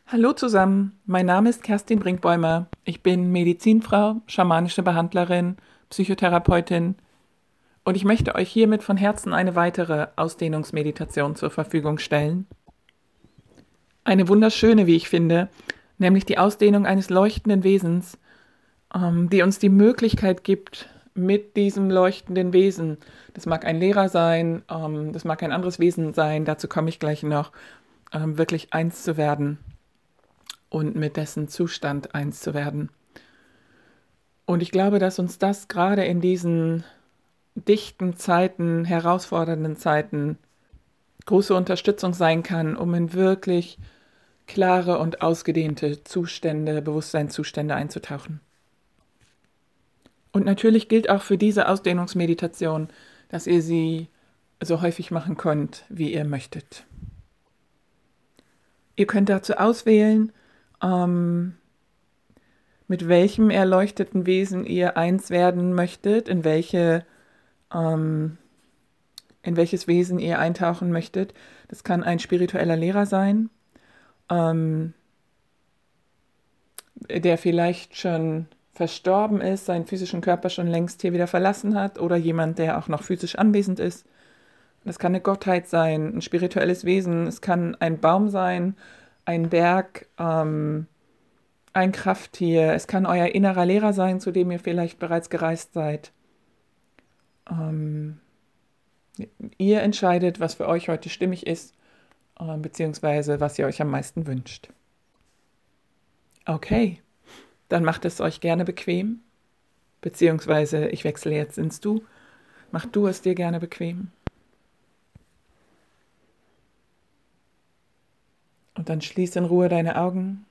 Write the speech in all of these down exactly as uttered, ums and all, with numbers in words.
Hallo zusammen, mein Name ist Kerstin Brinkbäumer. Ich bin Medizinfrau, schamanische Behandlerin, Psychotherapeutin und ich möchte euch hiermit von Herzen eine weitere Ausdehnungsmeditation zur Verfügung stellen. Eine wunderschöne, wie ich finde, nämlich die Ausdehnung eines leuchtenden Wesens, ähm, die uns die Möglichkeit gibt, mit diesem leuchtenden Wesen, das mag ein Lehrer sein, ähm, das mag ein anderes Wesen sein, dazu komme ich gleich noch, ähm, wirklich eins zu werden und mit dessen Zustand eins zu werden. Und ich glaube, dass uns das gerade in diesen dichten Zeiten, herausfordernden Zeiten große Unterstützung sein kann, um in wirklich klare und ausgedehnte Zustände, Bewusstseinszustände einzutauchen. Und natürlich gilt auch für diese Ausdehnungsmeditation, dass ihr sie so häufig machen könnt, wie ihr möchtet. Ihr könnt dazu auswählen, ähm, mit welchem erleuchteten Wesen ihr eins werden möchtet, in welche ähm, in welches Wesen ihr eintauchen möchtet. Das kann ein spiritueller Lehrer sein, ähm, der vielleicht schon verstorben ist, seinen physischen Körper schon längst hier wieder verlassen hat, oder jemand, der auch noch physisch anwesend ist. Das kann eine Gottheit sein, ein spirituelles Wesen, es kann ein Baum sein, ein Berg, ähm, ein Krafttier, es kann euer innerer Lehrer sein, zu dem ihr vielleicht bereits gereist seid. Ähm, ihr entscheidet, was für euch heute stimmig ist, äh, beziehungsweise was ihr euch am meisten wünscht. Okay, dann macht es euch gerne bequem, beziehungsweise ich wechsle jetzt ins Du. Mach du es dir gerne bequem. Und dann schließ in Ruhe deine Augen.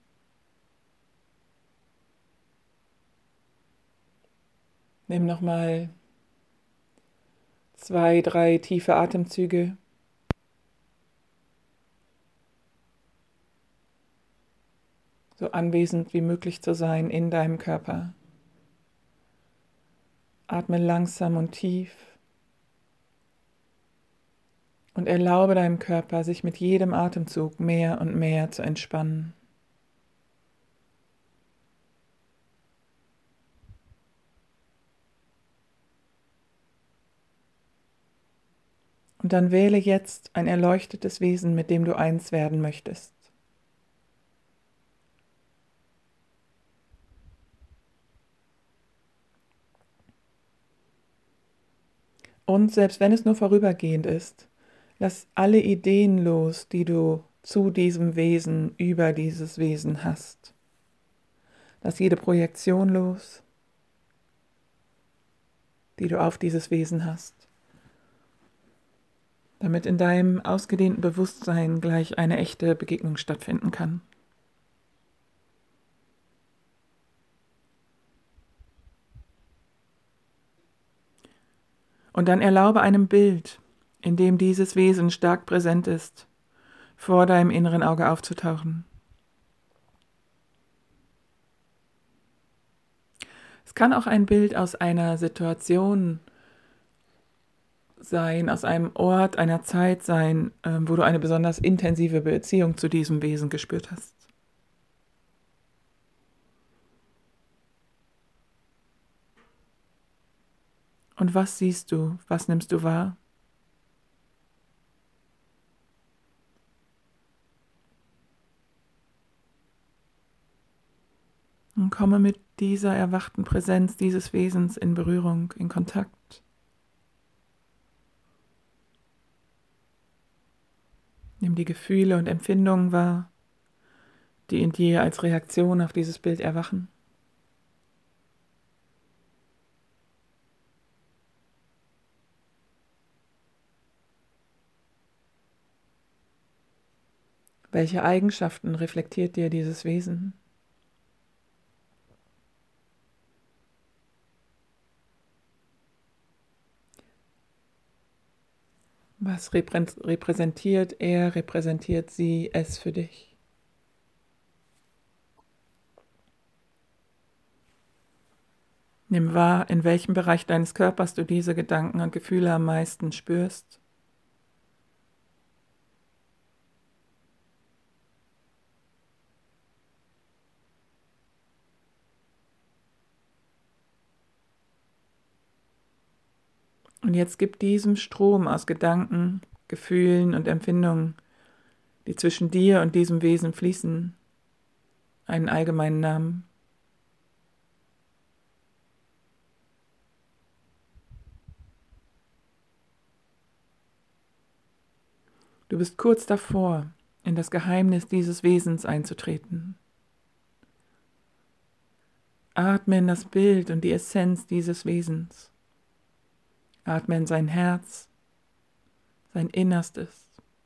Nimm nochmal zwei, drei tiefe Atemzüge. So anwesend wie möglich zu sein in deinem Körper. Atme langsam und tief und erlaube deinem Körper, sich mit jedem Atemzug mehr und mehr zu entspannen. Und dann wähle jetzt ein erleuchtetes Wesen, mit dem du eins werden möchtest. Und selbst wenn es nur vorübergehend ist, lass alle Ideen los, die du zu diesem Wesen, über dieses Wesen hast. Lass jede Projektion los, die du auf dieses Wesen hast, damit in deinem ausgedehnten Bewusstsein gleich eine echte Begegnung stattfinden kann. Und dann erlaube einem Bild, in dem dieses Wesen stark präsent ist, vor deinem inneren Auge aufzutauchen. Es kann auch ein Bild aus einer Situation sein, aus einem Ort, einer Zeit sein, wo du eine besonders intensive Beziehung zu diesem Wesen gespürt hast. Und was siehst du? Was nimmst du wahr? Und komme mit dieser erwachten Präsenz dieses Wesens in Berührung, in Kontakt. Nimm die Gefühle und Empfindungen wahr, die in dir als Reaktion auf dieses Bild erwachen. Welche Eigenschaften reflektiert dir dieses Wesen? Was repräsentiert er, repräsentiert sie, es für dich? Nimm wahr, in welchem Bereich deines Körpers du diese Gedanken und Gefühle am meisten spürst. Und jetzt gib diesem Strom aus Gedanken, Gefühlen und Empfindungen, die zwischen dir und diesem Wesen fließen, einen allgemeinen Namen. Du bist kurz davor, in das Geheimnis dieses Wesens einzutreten. Atme in das Bild und die Essenz dieses Wesens. Atme in sein Herz, sein Innerstes.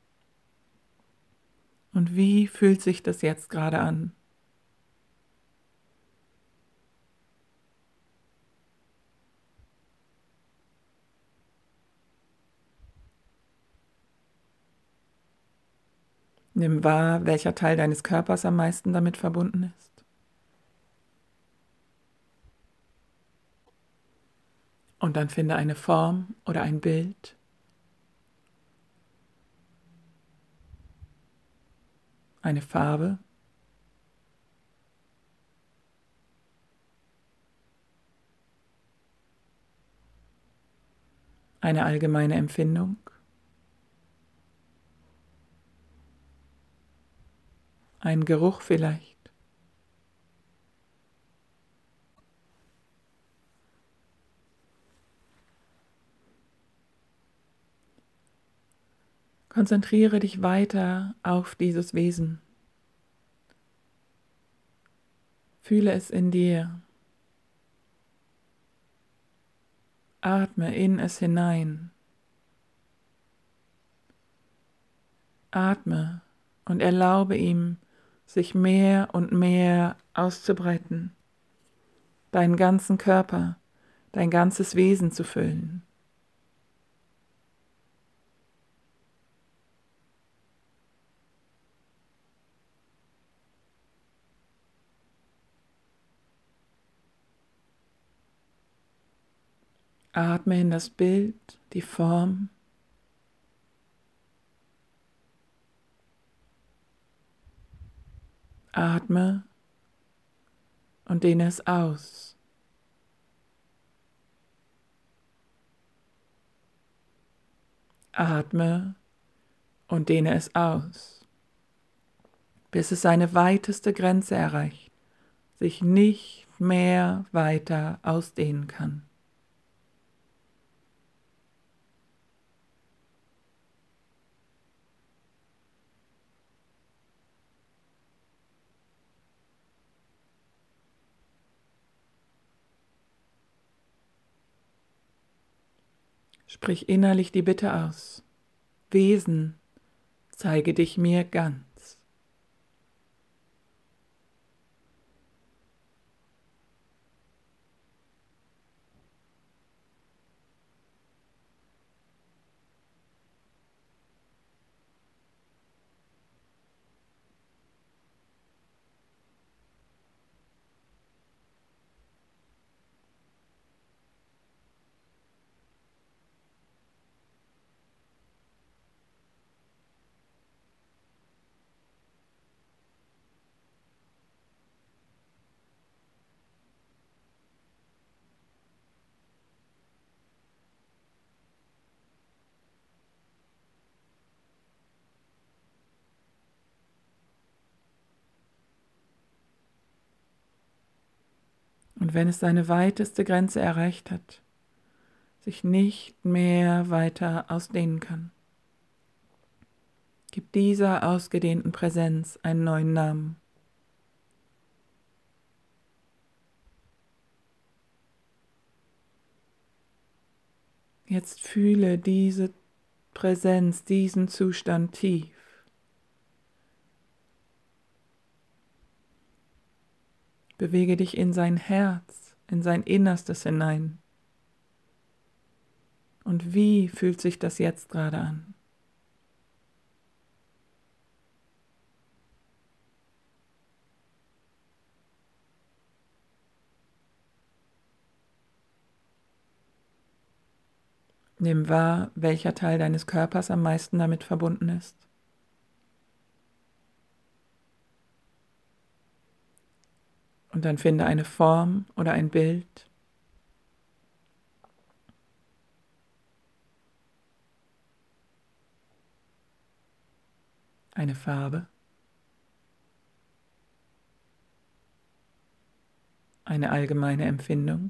Und wie fühlt sich das jetzt gerade an? Nimm wahr, welcher Teil deines Körpers am meisten damit verbunden ist. Und dann finde eine Form oder ein Bild, eine Farbe, eine allgemeine Empfindung, einen Geruch vielleicht. Konzentriere dich weiter auf dieses Wesen. Fühle es in dir. Atme in es hinein. Atme und erlaube ihm, sich mehr und mehr auszubreiten, deinen ganzen Körper, dein ganzes Wesen zu füllen. Atme in das Bild, die Form. Atme und dehne es aus. Atme und dehne es aus, bis es seine weiteste Grenze erreicht, sich nicht mehr weiter ausdehnen kann. Sprich innerlich die Bitte aus. Wesen, zeige dich mir ganz. Und wenn es seine weiteste Grenze erreicht hat, sich nicht mehr weiter ausdehnen kann, gib dieser ausgedehnten Präsenz einen neuen Namen. Jetzt fühle diese Präsenz, diesen Zustand tief. Bewege dich in sein Herz, in sein Innerstes hinein. Und wie fühlt sich das jetzt gerade an? Nimm wahr, welcher Teil deines Körpers am meisten damit verbunden ist. Und dann finde eine Form oder ein Bild, eine Farbe, eine allgemeine Empfindung,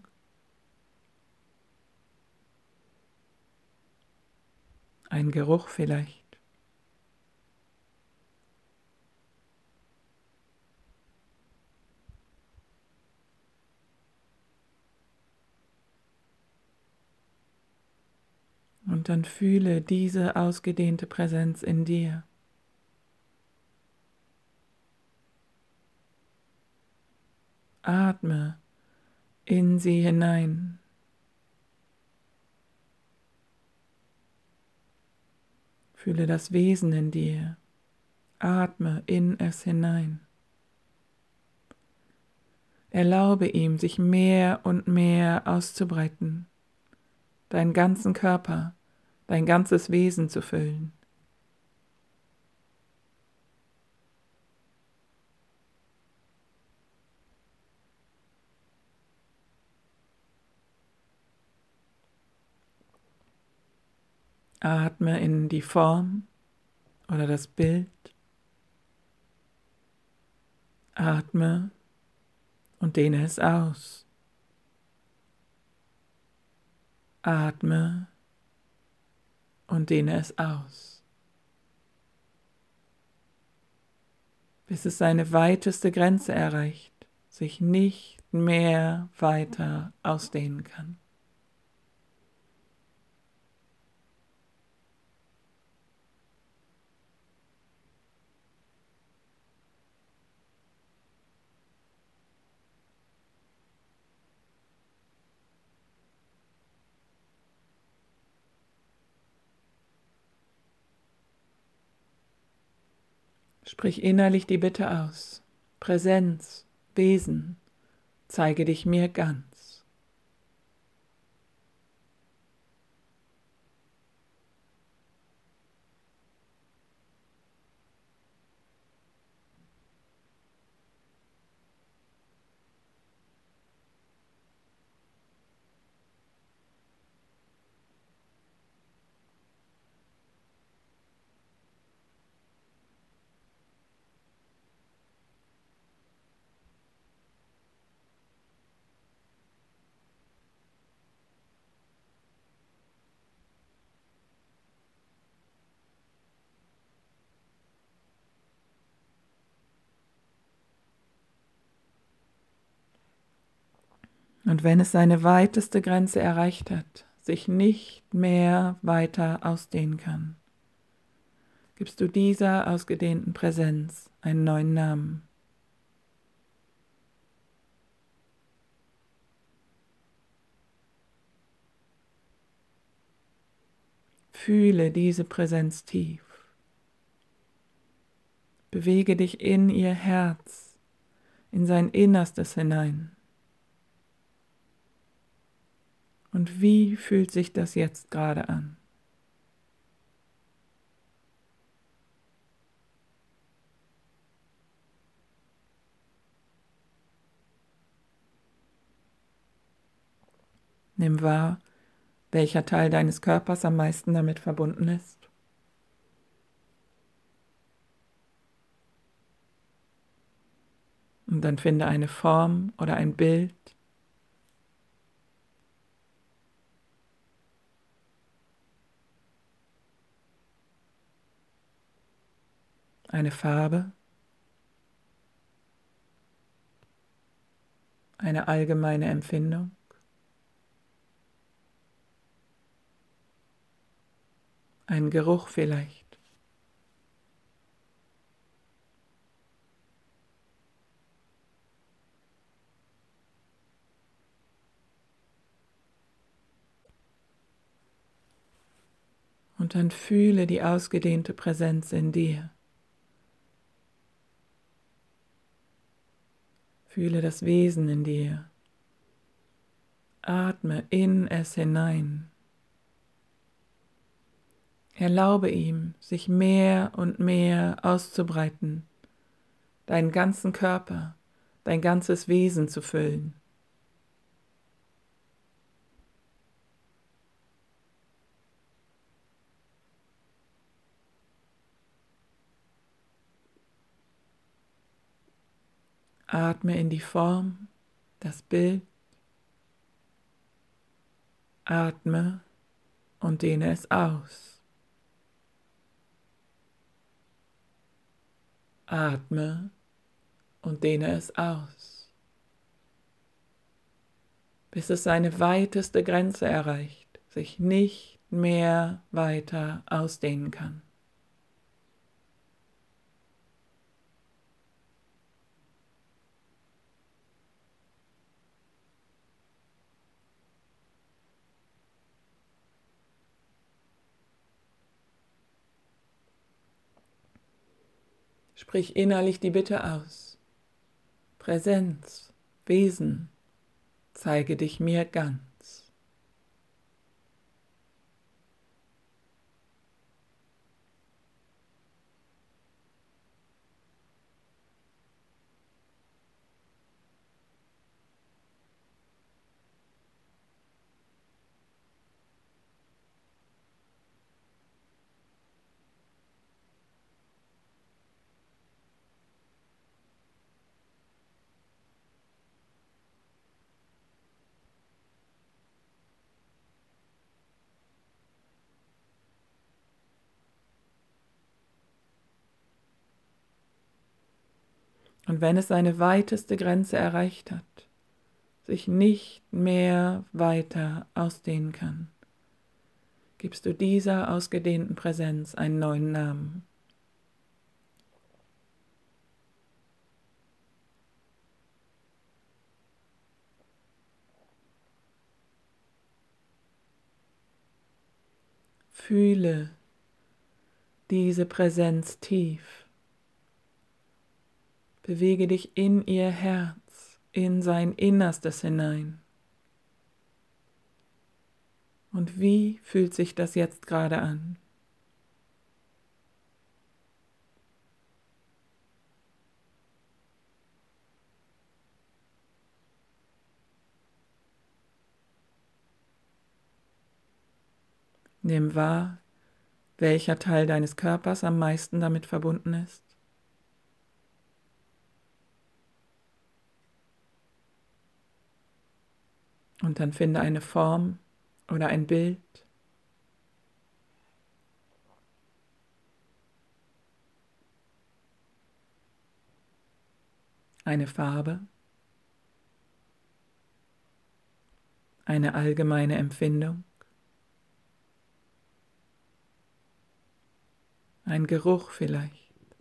ein Geruch vielleicht. Und dann fühle diese ausgedehnte Präsenz in dir. Atme in sie hinein. Fühle das Wesen in dir. Atme in es hinein. Erlaube ihm, sich mehr und mehr auszubreiten, deinen ganzen Körper, dein ganzes Wesen zu füllen. Atme in die Form oder das Bild. Atme und dehne es aus. Atme und dehne es aus, bis es seine weiteste Grenze erreicht, sich nicht mehr weiter ausdehnen kann. Sprich innerlich die Bitte aus. Präsenz, Wesen, zeige dich mir ganz. Und wenn es seine weiteste Grenze erreicht hat, sich nicht mehr weiter ausdehnen kann, gibst du dieser ausgedehnten Präsenz einen neuen Namen. Fühle diese Präsenz tief. Bewege dich in ihr Herz, in sein Innerstes hinein. Und wie fühlt sich das jetzt gerade an? Nimm wahr, welcher Teil deines Körpers am meisten damit verbunden ist. Und dann finde eine Form oder ein Bild, eine Farbe, eine allgemeine Empfindung, einen Geruch vielleicht. Und dann fühle die ausgedehnte Präsenz in dir. Fühle das Wesen in dir. Atme in es hinein. Erlaube ihm, sich mehr und mehr auszubreiten, deinen ganzen Körper, dein ganzes Wesen zu füllen. Atme in die Form, das Bild. Atme und dehne es aus. Atme und dehne es aus, bis es seine weiteste Grenze erreicht, sich nicht mehr weiter ausdehnen kann. Sprich innerlich die Bitte aus. Präsenz, Wesen, zeige dich mir ganz. Und wenn es seine weiteste Grenze erreicht hat, sich nicht mehr weiter ausdehnen kann, gibst du dieser ausgedehnten Präsenz einen neuen Namen. Fühle diese Präsenz tief. Bewege dich in ihr Herz, in sein Innerstes hinein. Und wie fühlt sich das jetzt gerade an? Nimm wahr, welcher Teil deines Körpers am meisten damit verbunden ist. Und dann finde eine Form oder ein Bild, eine Farbe, eine allgemeine Empfindung, ein Geruch vielleicht.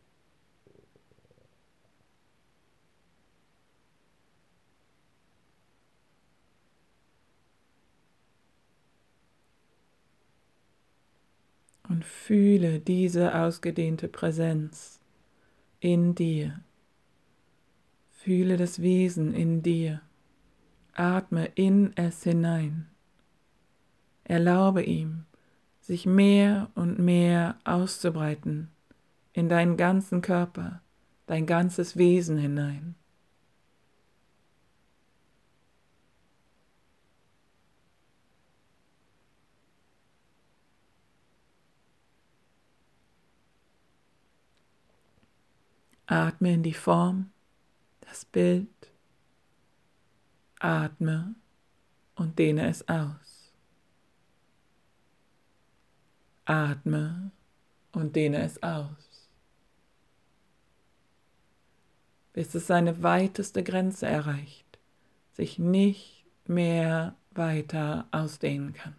Und fühle diese ausgedehnte Präsenz in dir. Fühle das Wesen in dir. Atme in es hinein. Erlaube ihm, sich mehr und mehr auszubreiten in deinen ganzen Körper, dein ganzes Wesen hinein. Atme in die Form, das Bild. Atme und dehne es aus. Atme und dehne es aus, bis es seine weiteste Grenze erreicht, sich nicht mehr weiter ausdehnen kann.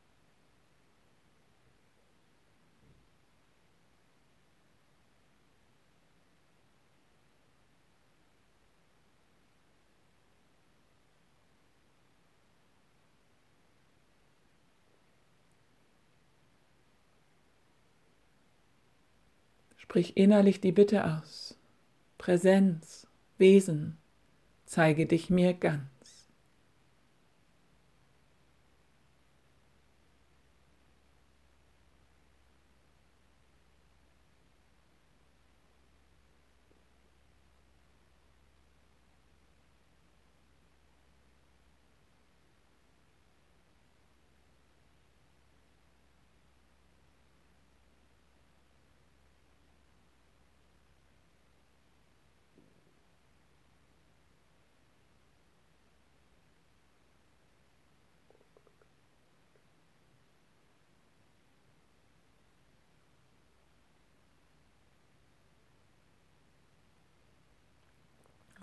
Sprich innerlich die Bitte aus. Präsenz, Wesen, zeige dich mir ganz.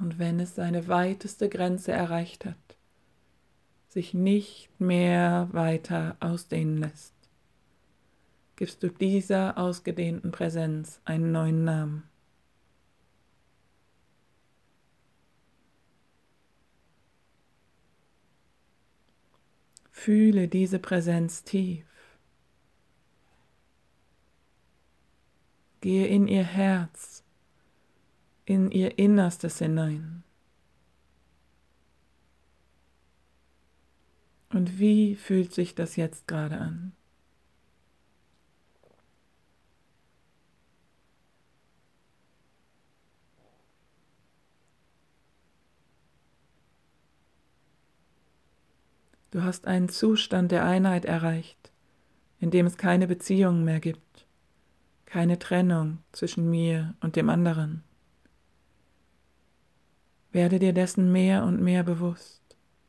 Und wenn es seine weiteste Grenze erreicht hat, sich nicht mehr weiter ausdehnen lässt, gibst du dieser ausgedehnten Präsenz einen neuen Namen. Fühle diese Präsenz tief. Gehe in ihr Herz, in ihr Innerstes hinein. Und wie fühlt sich das jetzt gerade an? Du hast einen Zustand der Einheit erreicht, in dem es keine Beziehungen mehr gibt, keine Trennung zwischen mir und dem anderen. Werde dir dessen mehr und mehr bewusst.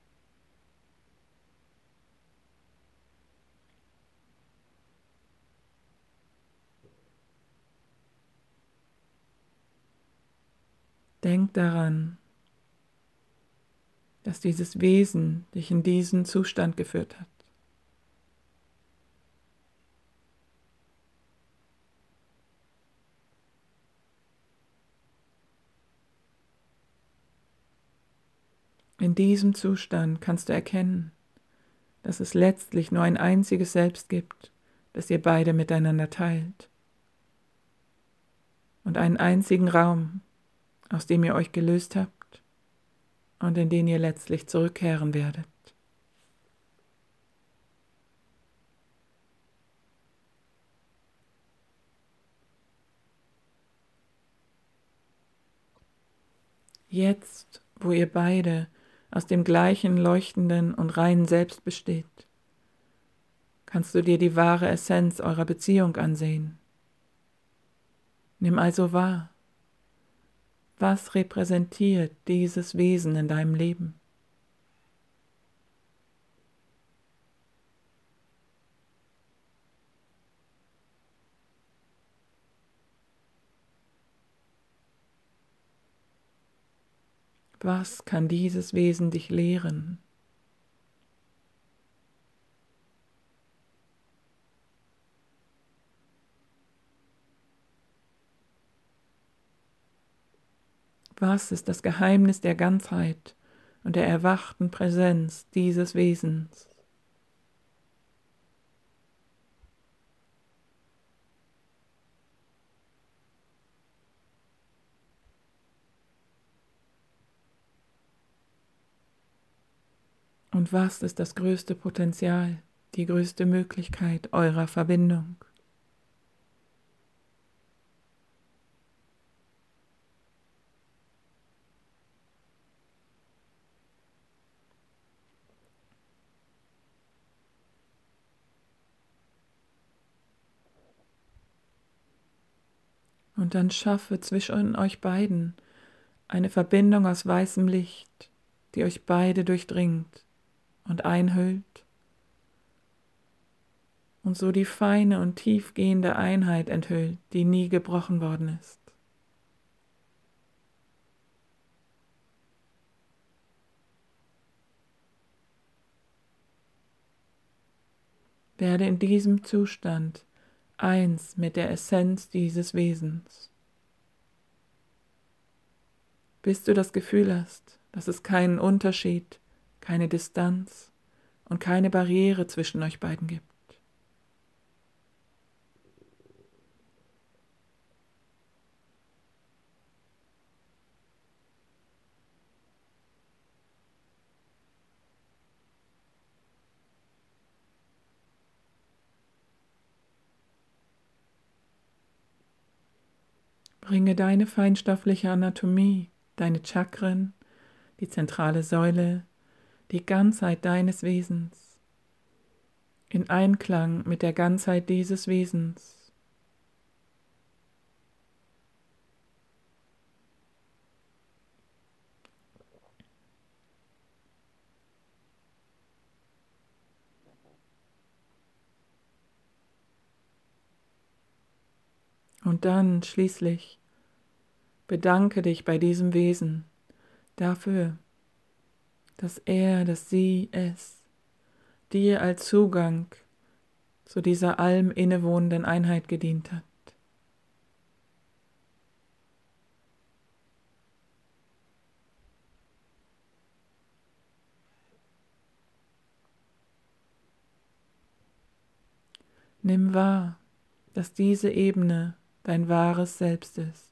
Denk daran, dass dieses Wesen dich in diesen Zustand geführt hat. In diesem Zustand kannst du erkennen, dass es letztlich nur ein einziges Selbst gibt, das ihr beide miteinander teilt. Und einen einzigen Raum, aus dem ihr euch gelöst habt und in den ihr letztlich zurückkehren werdet. Jetzt, wo ihr beide aus dem gleichen leuchtenden und reinen Selbst besteht, kannst du dir die wahre Essenz eurer Beziehung ansehen. Nimm also wahr, was repräsentiert dieses Wesen in deinem Leben? Was kann dieses Wesen dich lehren? Was ist das Geheimnis der Ganzheit und der erwachten Präsenz dieses Wesens? Und was ist das größte Potenzial, die größte Möglichkeit eurer Verbindung? Und dann schaffe zwischen euch beiden eine Verbindung aus weißem Licht, die euch beide durchdringt und einhüllt und so die feine und tiefgehende Einheit enthüllt, die nie gebrochen worden ist. Werde in diesem Zustand eins mit der Essenz dieses Wesens. Bis du das Gefühl hast, dass es keinen Unterschied, keine Distanz und keine Barriere zwischen euch beiden gibt. Bringe deine feinstoffliche Anatomie, deine Chakren, die zentrale Säule, die Ganzheit deines Wesens in Einklang mit der Ganzheit dieses Wesens. Und dann schließlich bedanke dich bei diesem Wesen dafür, dass er, dass sie, es dir als Zugang zu dieser allem innewohnenden Einheit gedient hat. Nimm wahr, dass diese Ebene dein wahres Selbst ist.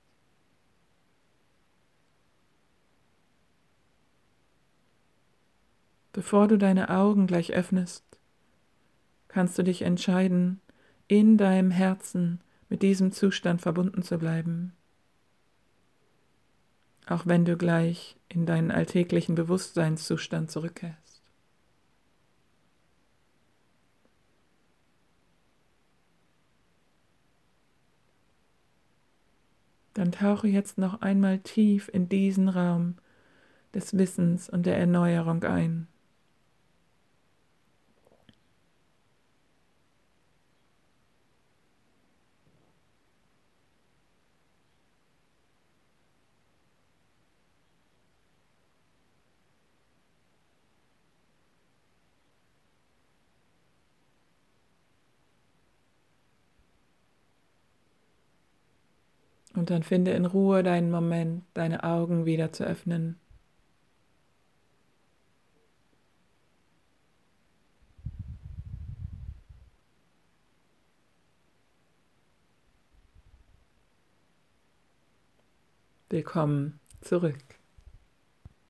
Bevor du deine Augen gleich öffnest, kannst du dich entscheiden, in deinem Herzen mit diesem Zustand verbunden zu bleiben, auch wenn du gleich in deinen alltäglichen Bewusstseinszustand zurückkehrst. Dann tauche jetzt noch einmal tief in diesen Raum des Wissens und der Erneuerung ein. Und dann finde in Ruhe deinen Moment, deine Augen wieder zu öffnen. Willkommen zurück.